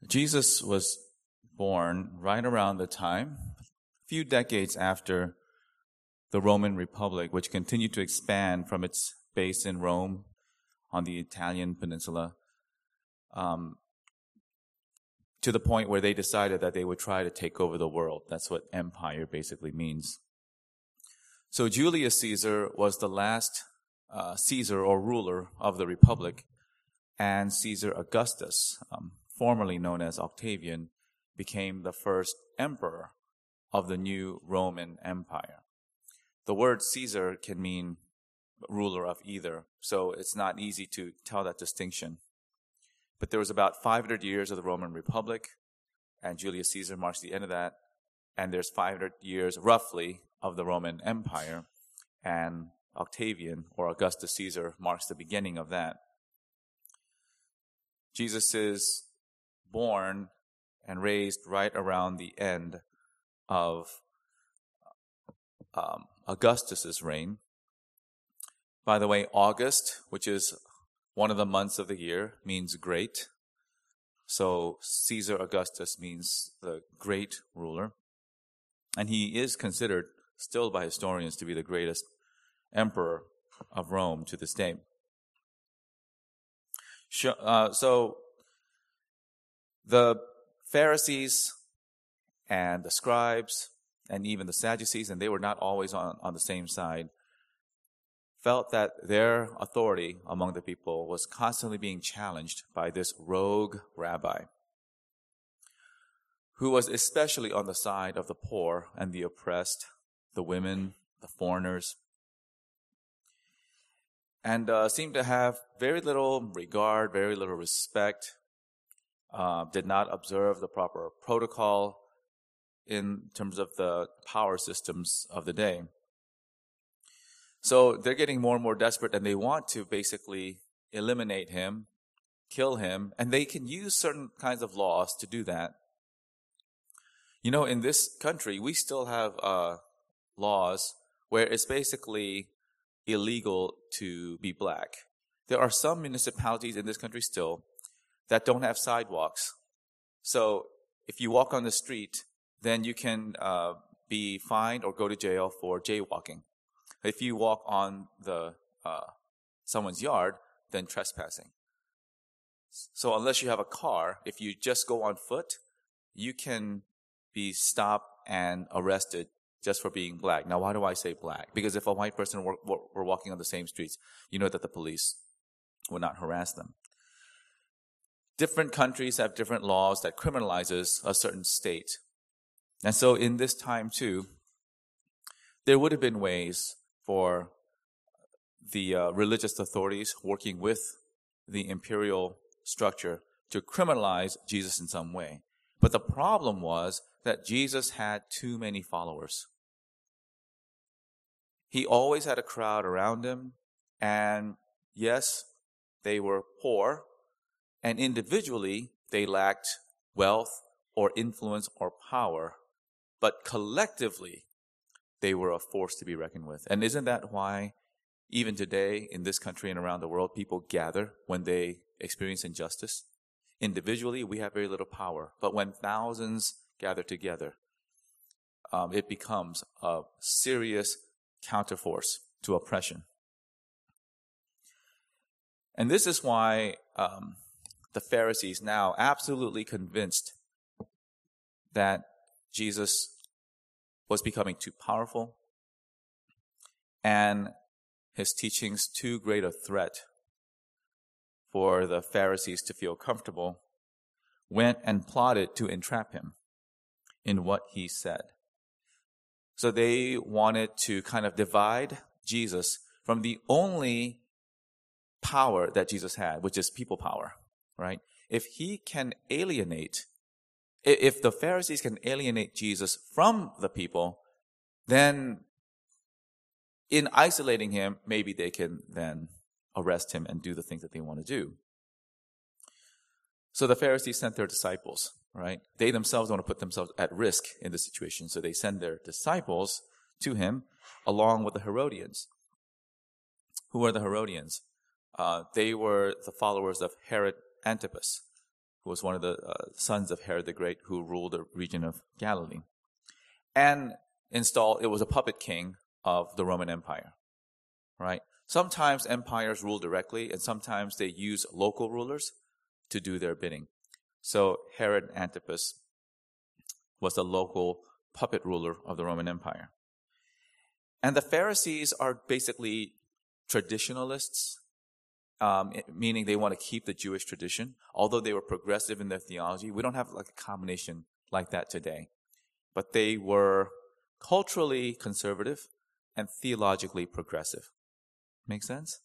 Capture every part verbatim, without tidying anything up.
Jesus was born right around the time, a few decades after the Roman Republic, which continued to expand from its base in Rome on the Italian peninsula, um, to the point where they decided that they would try to take over the world. That's what empire basically means. So Julius Caesar was the last uh, Caesar or ruler of the Republic, and Caesar Augustus, um, formerly known as Octavian, became the first emperor of the new Roman Empire. The word Caesar can mean ruler of either, so it's not easy to tell that distinction. But there was about five hundred years of the Roman Republic, and Julius Caesar marks the end of that, and there's five hundred years, roughly, of the Roman Empire, and Octavian, or Augustus Caesar, marks the beginning of that. Jesus is born and raised right around the end of um, Augustus's reign. By the way, August, which is one of the months of the year, means great. So Caesar Augustus means the great ruler. And he is considered still by historians to be the greatest emperor of Rome to this day. Uh, so the Pharisees and the scribes and even the Sadducees, and they were not always on, on the same side, felt that their authority among the people was constantly being challenged by this rogue rabbi, who was especially on the side of the poor and the oppressed, the women, the foreigners, and uh, seemed to have very little regard, very little respect, uh, did not observe the proper protocol in terms of the power systems of the day. So they're getting more and more desperate, and they want to basically eliminate him, kill him, and they can use certain kinds of laws to do that. You know, in this country, we still have uh, laws where it's basically illegal to be black. There are some municipalities in this country still that don't have sidewalks. So if you walk on the street, then you can uh, be fined or go to jail for jaywalking. If you walk on the uh, someone's yard, then trespassing. So unless you have a car, if you just go on foot, you can be stopped and arrested just for being black. Now, why do I say black? Because if a white person were, were, were walking on the same streets, you know that the police would not harass them. Different countries have different laws that criminalizes a certain state. And so in this time too, there would have been ways for the uh, religious authorities working with the imperial structure to criminalize Jesus in some way. But the problem was that Jesus had too many followers. He always had a crowd around him, and yes, they were poor, and individually they lacked wealth or influence or power, but collectively they were a force to be reckoned with. And isn't that why even today in this country and around the world, people gather when they experience injustice? Individually, we have very little power, but when thousands gather together, um, it becomes a serious counterforce to oppression. And this is why um, the Pharisees, now absolutely convinced that Jesus was becoming too powerful and his teachings too great a threat for the Pharisees to feel comfortable, went and plotted to entrap him in what he said. So they wanted to kind of divide Jesus from the only power that Jesus had, which is people power, right? If he can alienate, if the Pharisees can alienate Jesus from the people, then in isolating him, maybe they can then arrest him and do the things that they want to do. So the Pharisees sent their disciples, right? They themselves don't want to put themselves at risk in this situation, so they send their disciples to him along with the Herodians. Who are the Herodians? Uh, they were the followers of Herod Antipas, who was one of the uh, sons of Herod the Great, who ruled the region of Galilee. And installed, it was a puppet king of the Roman Empire, right? Sometimes empires rule directly, and sometimes they use local rulers to do their bidding. So Herod Antipas was the local puppet ruler of the Roman Empire. And the Pharisees are basically traditionalists, um, meaning they want to keep the Jewish tradition. Although they were progressive in their theology, we don't have like a combination like that today. But they were culturally conservative and theologically progressive. Make sense?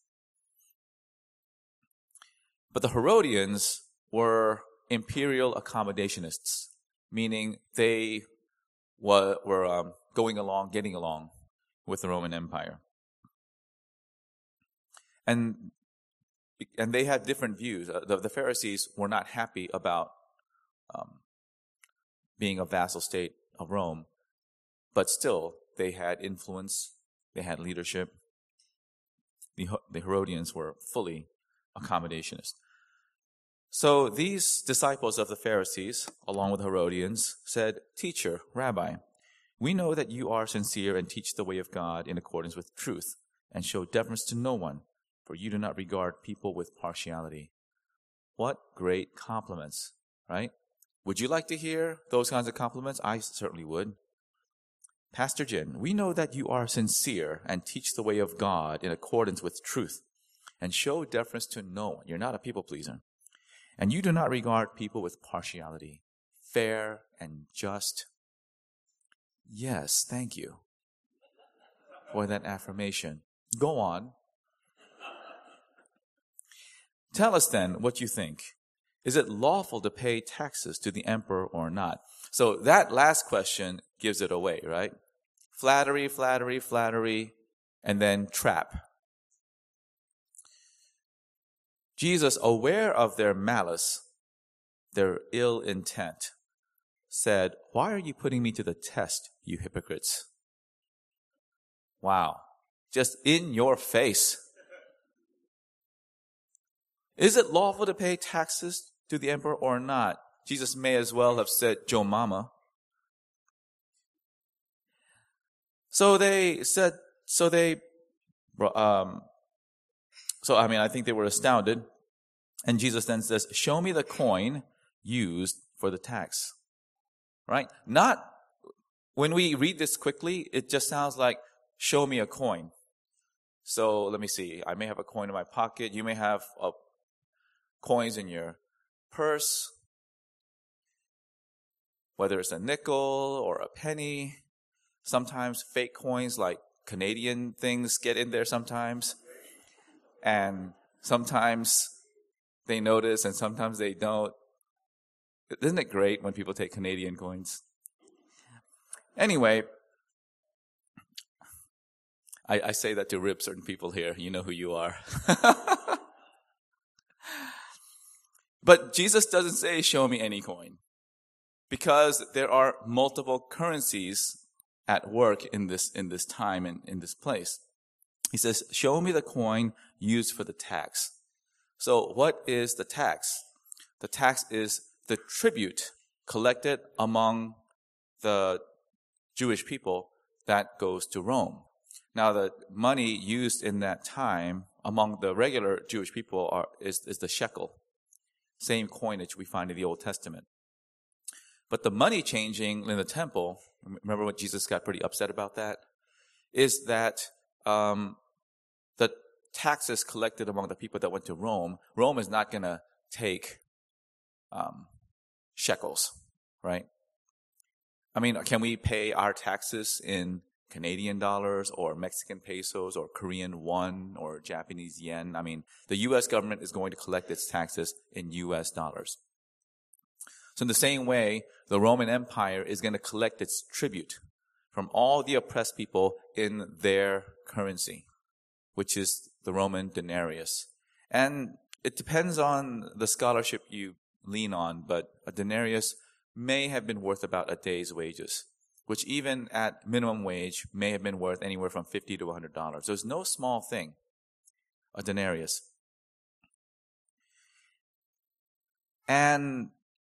But the Herodians were imperial accommodationists, meaning they were, were um, going along, getting along with the Roman Empire. And, and they had different views. Uh, the, the Pharisees were not happy about um, being a vassal state of Rome, but still they had influence, they had leadership. The, the Herodians were fully accommodationist. So these disciples of the Pharisees, along with Herodians, said, "Teacher, Rabbi, we know that you are sincere and teach the way of God in accordance with truth, and show deference to no one, for you do not regard people with partiality." What great compliments, right? Would you like to hear those kinds of compliments? I certainly would. "Pastor Jin, we know that you are sincere and teach the way of God in accordance with truth, and show deference to no one. You're not a people pleaser. And you do not regard people with partiality, fair and just." Yes, thank you for that affirmation. Go on. "Tell us then what you think. Is it lawful to pay taxes to the emperor or not?" So that last question gives it away, right? Flattery, flattery, flattery, and then trap. Jesus, aware of their malice, their ill intent, said, "Why are you putting me to the test, you hypocrites?" Wow. Just in your face. Is it lawful to pay taxes to the emperor or not? Jesus may as well have said, "Joe Mama." So they said, so they, um, so I mean, I think they were astounded. And Jesus then says, "Show me the coin used for the tax." Right? Not, when we read this quickly, it just sounds like, show me a coin. So let me see. I may have a coin in my pocket. You may have uh, coins in your purse, whether it's a nickel or a penny. Sometimes fake coins like Canadian things get in there sometimes. And sometimes they notice and sometimes they don't. Isn't it great when people take Canadian coins? Anyway, I, I say that to rib certain people here. You know who you are. But Jesus doesn't say, "Show me any coin," because there are multiple currencies at work in this in this time and in this place. He says, "Show me the coin used for the tax." So what is the tax? The tax is the tribute collected among the Jewish people that goes to Rome. Now, the money used in that time among the regular Jewish people are, is, is the shekel, same coinage we find in the Old Testament. But the money changing in the temple, remember when Jesus got pretty upset about that, is that um, the taxes collected among the people that went to Rome, Rome is not going to take um, shekels, right? I mean, can we pay our taxes in Canadian dollars or Mexican pesos or Korean won or Japanese yen? I mean, the U S government is going to collect its taxes in U S dollars. So in the same way, the Roman Empire is going to collect its tribute from all the oppressed people in their currency, which is the Roman denarius. And it depends on the scholarship you lean on, but a denarius may have been worth about a day's wages, which even at minimum wage may have been worth anywhere from fifty to one hundred dollars. So it's no small thing, a denarius. And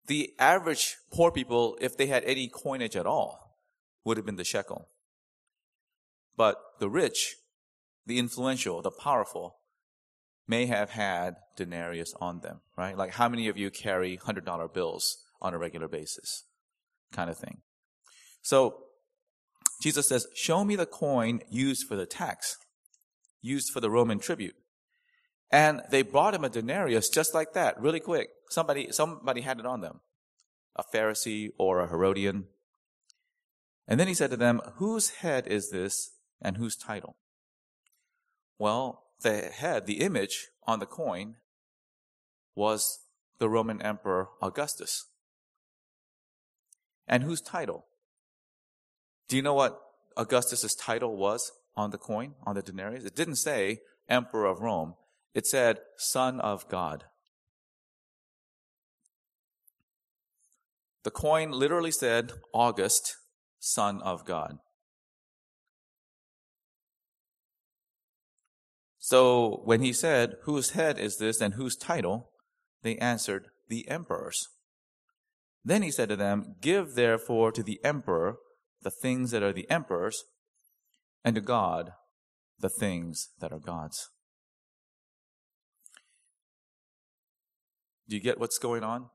The average poor people, if they had any coinage at all, would have been the shekel. But the rich, the influential, the powerful, may have had denarius on them, right? Like how many of you carry one hundred dollar bills on a regular basis? Kind of thing. So Jesus says, show me the coin used for the tax, used for the Roman tribute. And they brought him a denarius just like that, really quick. Somebody, somebody had it on them, a Pharisee or a Herodian. And then he said to them, whose head is this and whose title? Well, the head, the image on the coin was the Roman Emperor Augustus. And whose title? Do you know what Augustus's title was on the coin, on the denarius? It didn't say Emperor of Rome. It said Son of God. The coin literally said August, Son of God. So when he said, whose head is this and whose title? They answered, the emperor's. Then he said to them, give therefore to the emperor the things that are the emperor's, and to God the things that are God's. Do you get what's going on?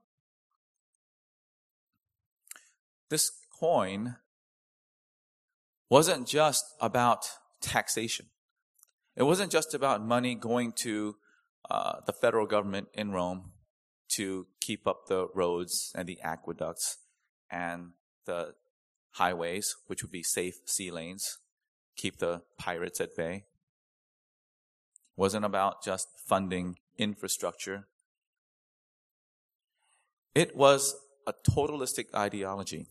This coin wasn't just about taxation. It wasn't just about money going to uh, the federal government in Rome to keep up the roads and the aqueducts and the highways, which would be safe sea lanes, keep the pirates at bay. It wasn't about just funding infrastructure. It was a totalistic ideology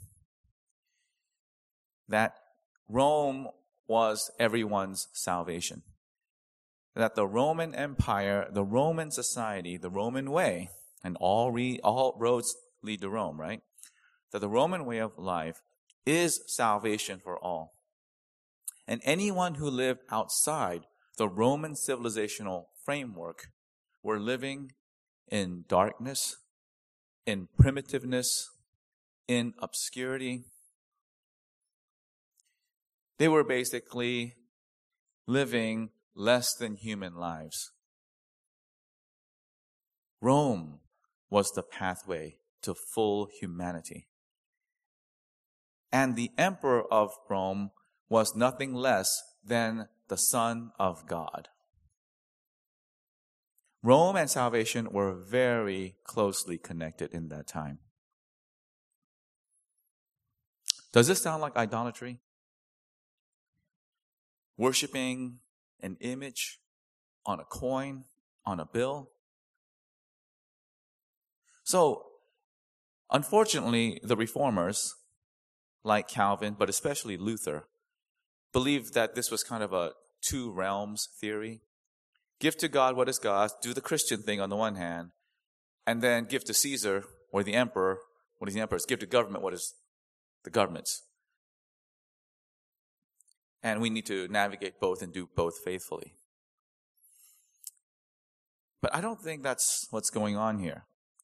that Rome was everyone's salvation. That the Roman Empire, the Roman society, the Roman way, and all re, all roads lead to Rome, right? That the Roman way of life is salvation for all. And anyone who lived outside the Roman civilizational framework were living in darkness, in primitiveness, in obscurity. They were basically living less than human lives. Rome was the pathway to full humanity. And the emperor of Rome was nothing less than the Son of God. Rome and salvation were very closely connected in that time. Does this sound like idolatry? Worshipping an image on a coin, on a bill? So, unfortunately, the reformers, like Calvin, but especially Luther, believed that this was kind of a two realms theory. Give to God what is God's, do the Christian thing on the one hand, and then give to Caesar or the emperor what is the emperor's, give to government what is the government's. And we need to navigate both and do both faithfully. But I don't think that's what's going on here.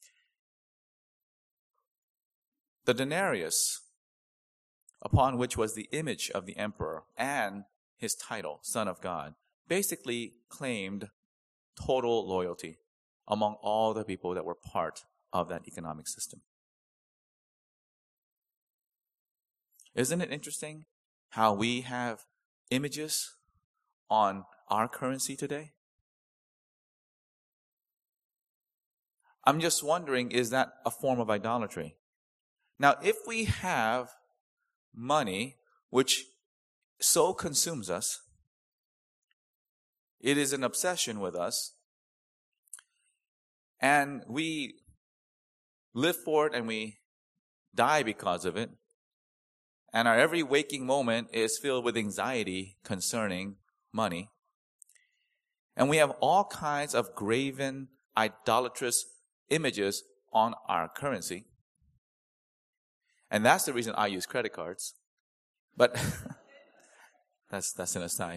The denarius, upon which was the image of the emperor and his title, Son of God, basically claimed total loyalty among all the people that were part of that economic system. Isn't it interesting how we have images on our currency today? I'm just wondering, is that a form of idolatry? Now, if we have money which so consumes us, it is an obsession with us, and we live for it and we die because of it, and our every waking moment is filled with anxiety concerning money, and we have all kinds of graven, idolatrous images on our currency. And that's the reason I use credit cards. But that's that's an aside.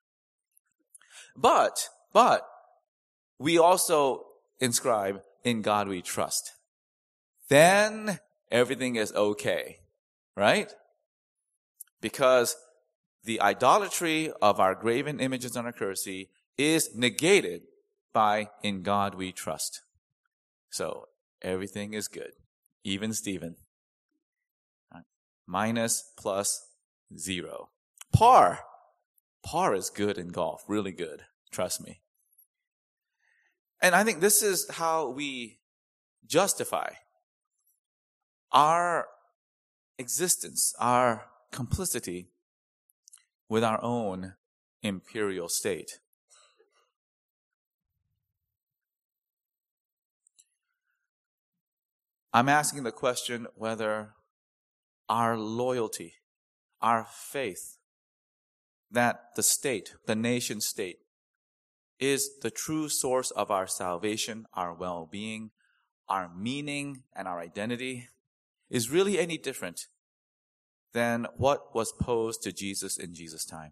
But, but, we also inscribe, in God we trust. then everything is okay, right? Because the idolatry of our graven images and our currency is negated by in God we trust. So everything is good. Even Stephen. Right? Minus, plus, zero. Par. Par is good in golf. Really good. Trust me. And I think this is how we justify our existence, our complicity with our own imperial state. I'm asking the question whether our loyalty, our faith, that the state, the nation state, is the true source of our salvation, our well-being, our meaning, and our identity, is really any different than what was posed to Jesus in Jesus' time.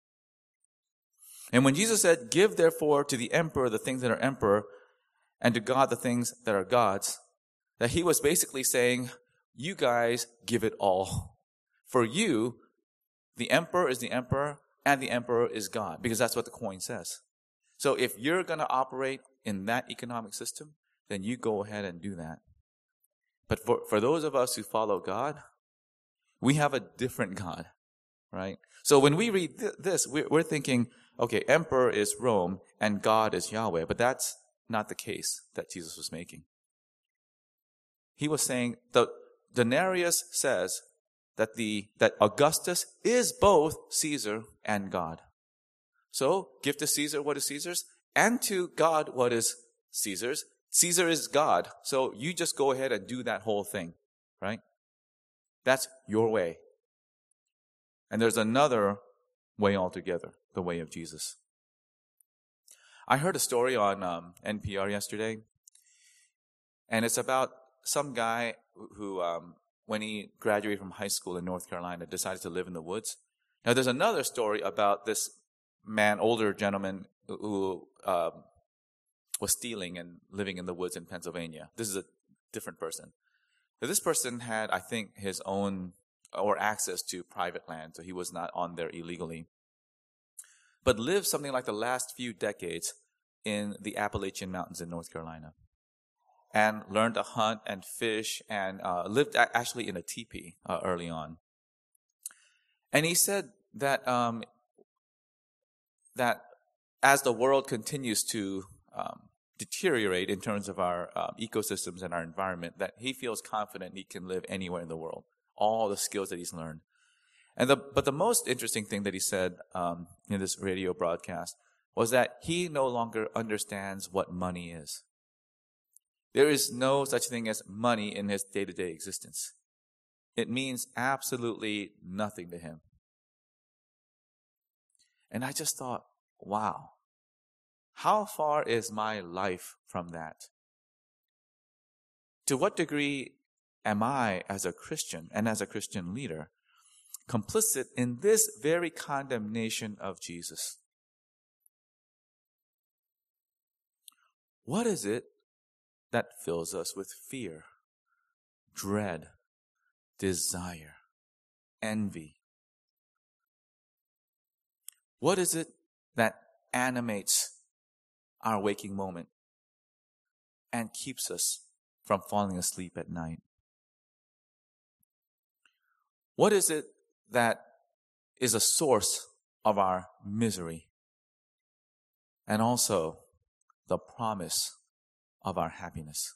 And when Jesus said, "Give therefore to the emperor the things that are emperor, and to God the things that are God's," that he was basically saying, you guys give it all. For you, the emperor is the emperor, and the emperor is God, because that's what the coin says. So if you're going to operate in that economic system, then you go ahead and do that. But for, for those of us who follow God, we have a different God, right? So when we read th- this, we're, we're thinking, okay, emperor is Rome and God is Yahweh. But that's not the case that Jesus was making. He was saying, the denarius says that the that Augustus is both Caesar and God. So give to Caesar what is Caesar's, and to God what is Caesar's. Caesar is God. So you just go ahead and do that whole thing, right? That's your way. And there's another way altogether, the way of Jesus. I heard a story on um, N P R yesterday, and it's about some guy who, um, when he graduated from high school in North Carolina, decided to live in the woods. Now, there's another story about this man, older gentleman, who um, was stealing and living in the woods in Pennsylvania. This is a different person. But this person had, I think, his own or access to private land, so he was not on there illegally, but lived something like the last few decades in the Appalachian Mountains in North Carolina, and learned to hunt and fish, and uh, lived a- actually in a teepee uh, early on. And he said that um, that as the world continues to um, deteriorate in terms of our um, ecosystems and our environment, that he feels confident he can live anywhere in the world, all the skills that he's learned. And the but the most interesting thing that he said um, in this radio broadcast was that he no longer understands what money is. There is no such thing as money in his day-to-day existence. It means absolutely nothing to him. And I just thought, wow, how far is my life from that? To what degree am I, as a Christian and as a Christian leader, complicit in this very condemnation of Jesus? What is it that fills us with fear, dread, desire, envy? What is it that animates our waking moment and keeps us from falling asleep at night? What is it that is a source of our misery and also the promise of our happiness?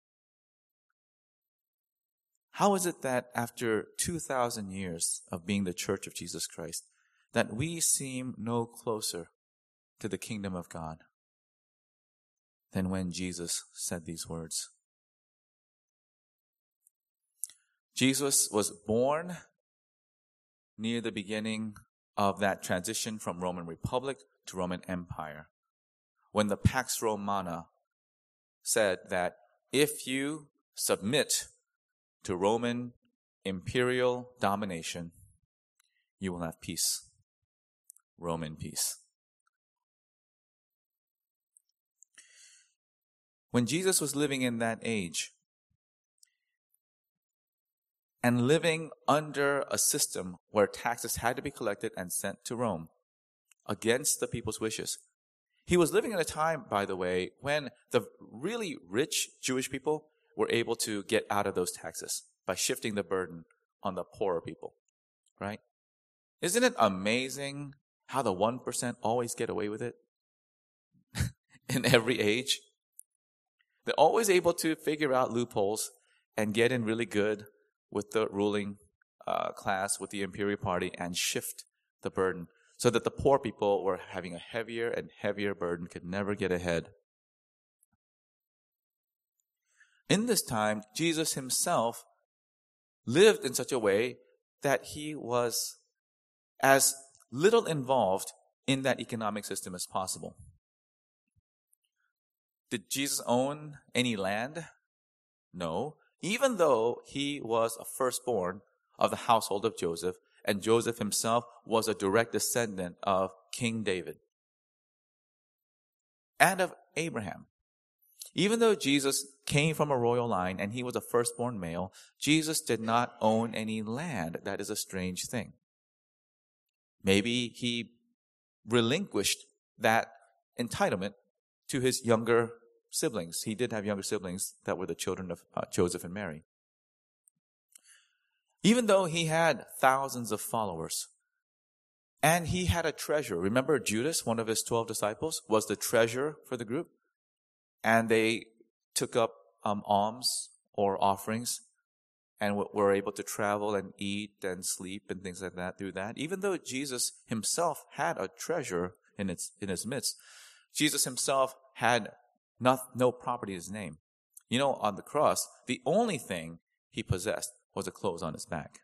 How is it that after two thousand years of being the Church of Jesus Christ, that we seem no closer to the kingdom of God than when Jesus said these words? Jesus was born near the beginning of that transition from Roman Republic to Roman Empire, when the Pax Romana said that if you submit to Roman imperial domination, you will have peace. Roman peace. When Jesus was living in that age, and living under a system where taxes had to be collected and sent to Rome against the people's wishes. He was living in a time, by the way, when the really rich Jewish people were able to get out of those taxes by shifting the burden on the poorer people, right? Isn't it amazing how the one percent always get away with it in every age? They're always able to figure out loopholes and get in really good with the ruling uh, class, with the imperial party, and shift the burden so that the poor people were having a heavier and heavier burden, could never get ahead. In this time, Jesus himself lived in such a way that he was as little involved in that economic system as possible. Did Jesus own any land? No. Even though he was a firstborn of the household of Joseph, and Joseph himself was a direct descendant of King David and of Abraham. Even though Jesus came from a royal line and he was a firstborn male, Jesus did not own any land. That is a strange thing. Maybe he relinquished that entitlement to his younger siblings. He did have younger siblings that were the children of uh, Joseph and Mary. Even though he had thousands of followers, and he had a treasure. Remember Judas, one of his twelve disciples, was the treasurer for the group? And they took up um, alms or offerings and w- were able to travel and eat and sleep and things like that through that. Even though Jesus himself had a treasure in its in his midst, Jesus himself had not, no property in his name. You know, on the cross, the only thing he possessed was the clothes on his back.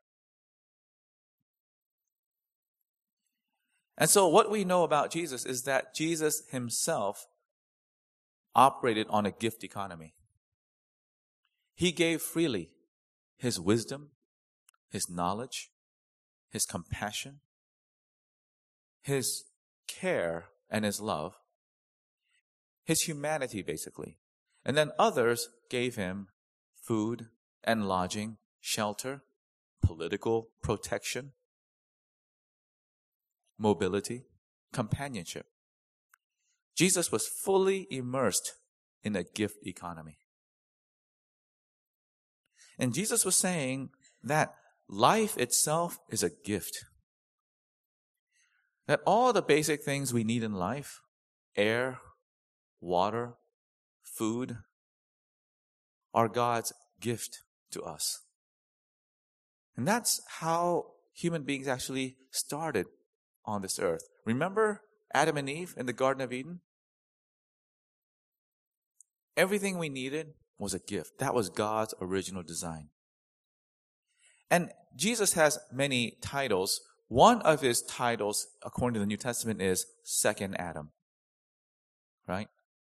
And so what we know about Jesus is that Jesus himself operated on a gift economy. He gave freely his wisdom, his knowledge, his compassion, his care and his love, his humanity basically. And then others gave him food and lodging, shelter, political protection, mobility, companionship. Jesus was fully immersed in a gift economy. And Jesus was saying that life itself is a gift. That all the basic things we need in life, air, water, food, are God's gift to us. And that's how human beings actually started on this earth. Remember Adam and Eve in the Garden of Eden? Everything we needed was a gift. That was God's original design. And Jesus has many titles. One of his titles, according to the New Testament, is Second Adam. Right?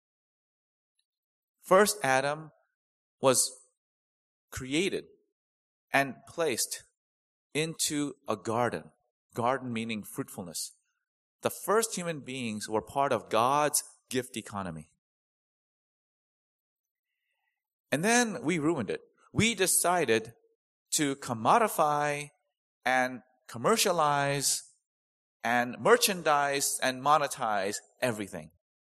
First Adam was created and placed into a garden. Garden meaning fruitfulness. The first human beings were part of God's gift economy. And then we ruined it. We decided to commodify and commercialize and merchandise and monetize everything.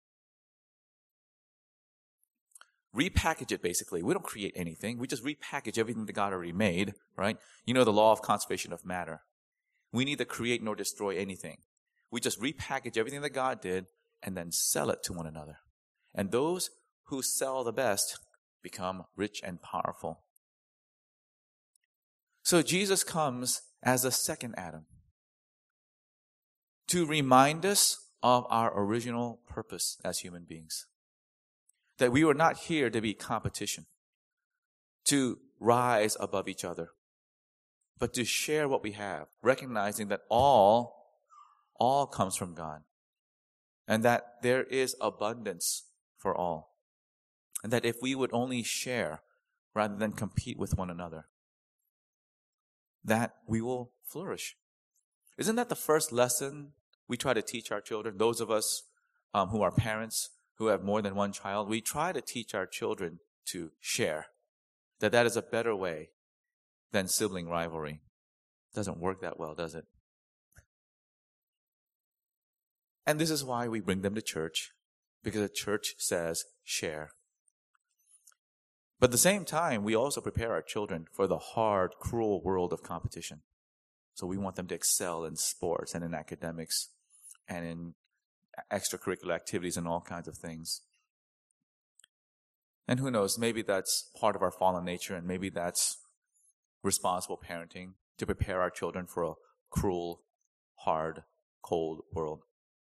Repackage it, basically. We don't create anything. We just repackage everything that God already made, right? You know the law of conservation of matter. We neither create nor destroy anything. We just repackage everything that God did and then sell it to one another. And those who sell the best become rich and powerful. So Jesus comes as a second Adam to remind us of our original purpose as human beings. That we were not here to be competition, to rise above each other, but to share what we have, recognizing that all, all comes from God, and that there is abundance for all. And that if we would only share rather than compete with one another, that we will flourish. Isn't that the first lesson we try to teach our children? Those of us um, who are parents, who have more than one child, we try to teach our children to share. That that is a better way than sibling rivalry. Doesn't work that well, does it? And this is why we bring them to church, because the church says share. But at the same time, we also prepare our children for the hard, cruel world of competition. So we want them to excel in sports and in academics and in extracurricular activities and all kinds of things. And who knows, maybe that's part of our fallen nature, and maybe that's responsible parenting to prepare our children for a cruel, hard, cold world.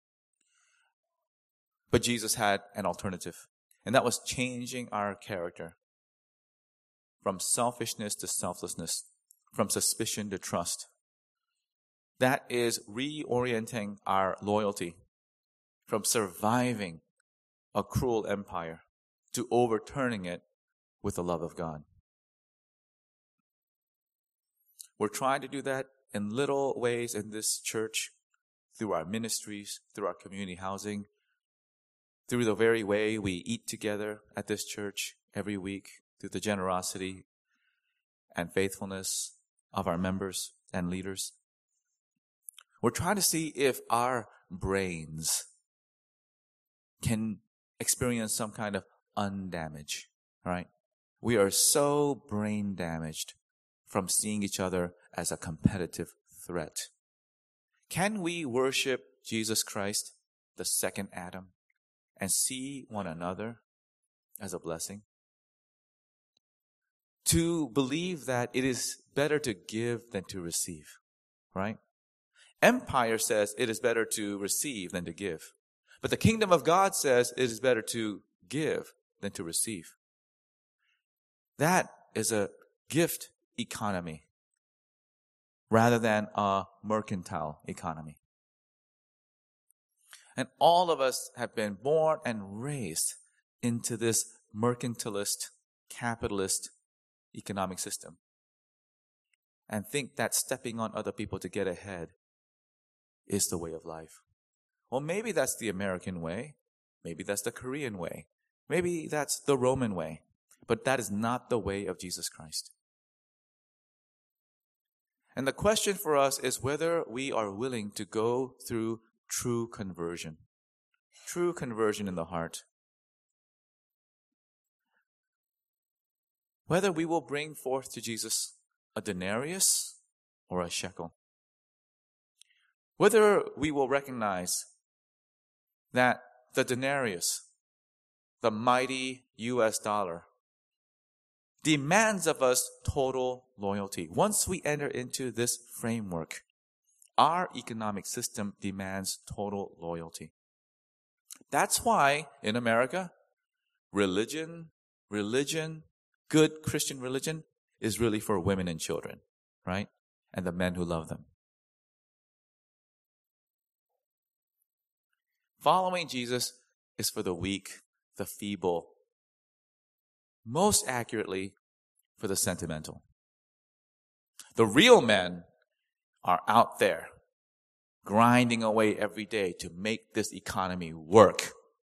But Jesus had an alternative, and that was changing our character from selfishness to selflessness, from suspicion to trust. That is reorienting our loyalty from surviving a cruel empire to overturning it with the love of God. We're trying to do that in little ways in this church, through our ministries, through our community housing, through the very way we eat together at this church every week, through the generosity and faithfulness of our members and leaders. We're trying to see if our brains can experience some kind of undamage, right? We are so brain damaged from seeing each other as a competitive threat. Can we worship Jesus Christ, the second Adam, and see one another as a blessing? To believe that it is better to give than to receive, right? Empire says it is better to receive than to give. But the kingdom of God says it is better to give than to receive. That is a gift economy rather than a mercantile economy. And all of us have been born and raised into this mercantilist, capitalist economic system, and think that stepping on other people to get ahead is the way of life. Well, maybe that's the American way. Maybe that's the Korean way. Maybe that's the Roman way. But that is not the way of Jesus Christ. And the question for us is whether we are willing to go through true conversion. True conversion in the heart. Whether we will bring forth to Jesus a denarius or a shekel. Whether we will recognize that the denarius, the mighty U S dollar, demands of us total loyalty. Once we enter into this framework, our economic system demands total loyalty. That's why in America, religion, religion, good Christian religion is really for women and children, right? And the men who love them. Following Jesus is for the weak, the feeble, most accurately, for the sentimental. The real men are out there grinding away every day to make this economy work.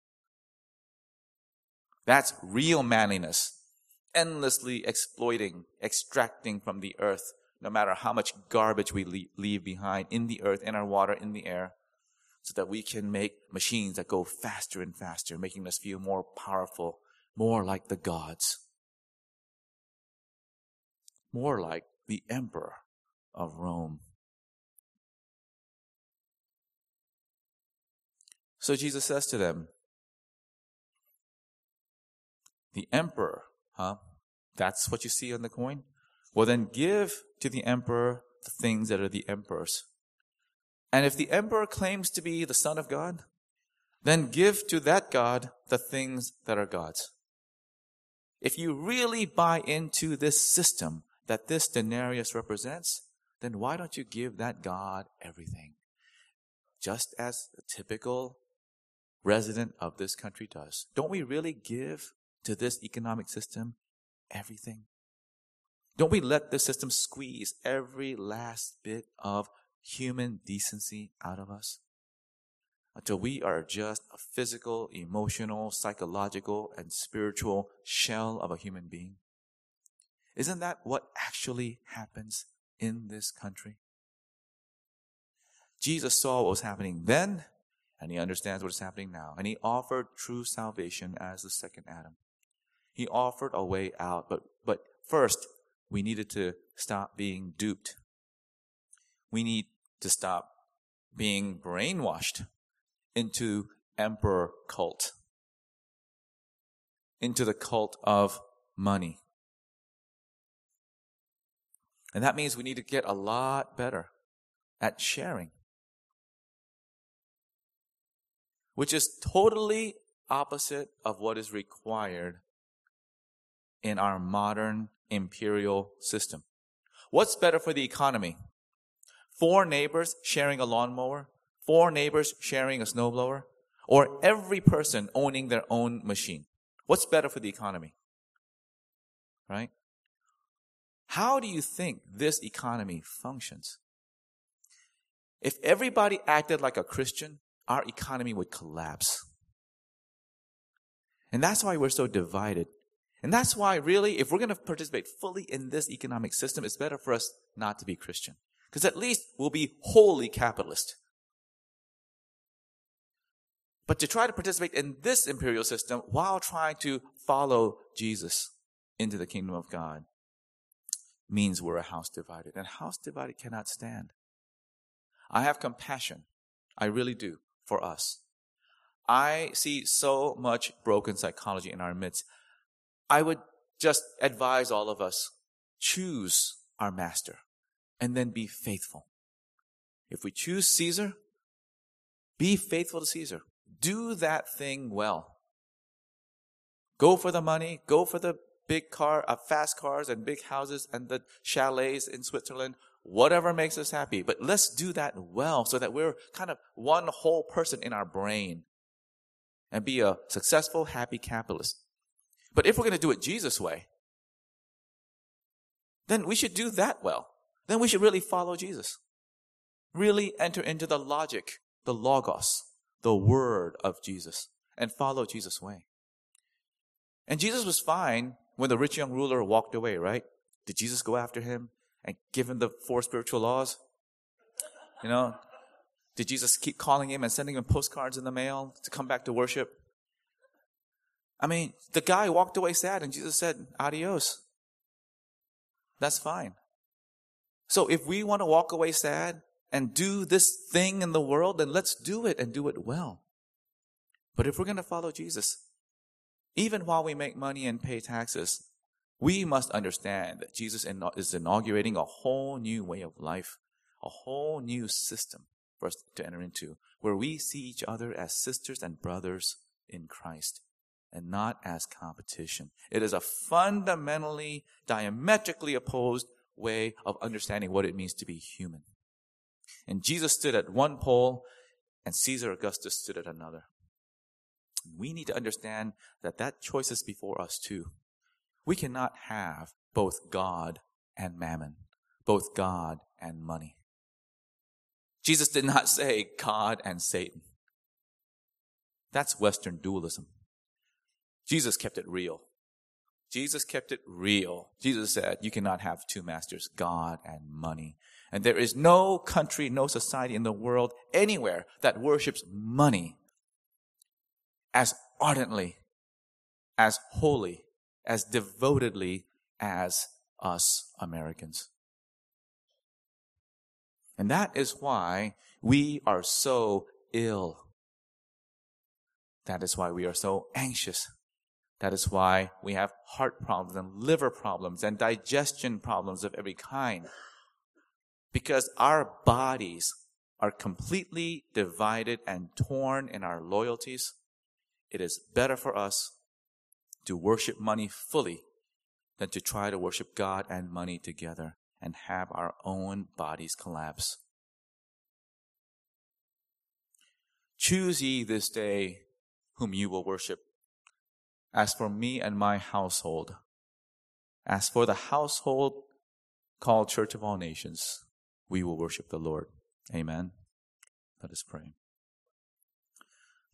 That's real manliness. Endlessly exploiting, extracting from the earth, no matter how much garbage we leave behind in the earth, in our water, in the air, so that we can make machines that go faster and faster, making us feel more powerful, more like the gods, more like the emperor of Rome. So Jesus says to them, the emperor, huh? That's what you see on the coin? Well, then give to the emperor the things that are the emperor's. And if the emperor claims to be the Son of God, then give to that God the things that are God's. If you really buy into this system that this denarius represents, then why don't you give that God everything? Just as a typical resident of this country does. Don't we really give to this economic system everything? Don't we let this system squeeze every last bit of human decency out of us until we are just a physical, emotional, psychological, and spiritual shell of a human being? Isn't that what actually happens in this country? Jesus saw what was happening then, and he understands what is happening now. And he offered true salvation as the second Adam. He offered a way out. But, but first, we needed to stop being duped. We need to stop being brainwashed into emperor cult, into the cult of money. And that means we need to get a lot better at sharing, which is totally opposite of what is required in our modern imperial system. What's better for the economy? Four neighbors sharing a lawnmower? Four neighbors sharing a snowblower? Or every person owning their own machine? What's better for the economy? Right? How do you think this economy functions? If everybody acted like a Christian, our economy would collapse. And that's why we're so divided. And that's why, really, if we're going to participate fully in this economic system, it's better for us not to be Christian. Because at least we'll be wholly capitalist. But to try to participate in this imperial system while trying to follow Jesus into the kingdom of God means we're a house divided. And a house divided cannot stand. I have compassion. I really do. For us. I see so much broken psychology in our midst. I would just advise all of us, choose our master and then be faithful. If we choose Caesar, be faithful to Caesar. Do that thing well. Go for the money, go for the big car, uh, fast cars and big houses and the chalets in Switzerland. Whatever makes us happy. But let's do that well so that we're kind of one whole person in our brain and be a successful, happy capitalist. But if we're going to do it Jesus' way, then we should do that well. Then we should really follow Jesus. Really enter into the logic, the logos, the word of Jesus, and follow Jesus' way. And Jesus was fine when the rich young ruler walked away, right? Did Jesus go after him and give him the four spiritual laws? You know, did Jesus keep calling him and sending him postcards in the mail to come back to worship? I mean, the guy walked away sad and Jesus said, adios. That's fine. So if we want to walk away sad and do this thing in the world, then let's do it and do it well. But if we're going to follow Jesus, even while we make money and pay taxes, we must understand that Jesus is inaugurating a whole new way of life, a whole new system for us to enter into, where we see each other as sisters and brothers in Christ and not as competition. It is a fundamentally, diametrically opposed way of understanding what it means to be human. And Jesus stood at one pole and Caesar Augustus stood at another. We need to understand that that choice is before us too. We cannot have both God and mammon, both God and money. Jesus did not say God and Satan. That's Western dualism. Jesus kept it real. Jesus kept it real. Jesus said, you cannot have two masters, God and money. And there is no country, no society in the world, anywhere that worships money as ardently, as holy, as devotedly as us Americans. And that is why we are so ill. That is why we are so anxious. That is why we have heart problems and liver problems and digestion problems of every kind. Because our bodies are completely divided and torn in our loyalties. It is better for us to worship money fully than to try to worship God and money together and have our own bodies collapse. Choose ye this day whom you will worship. As for me and my household, as for the household called Church of All Nations, we will worship the Lord. Amen. Let us pray.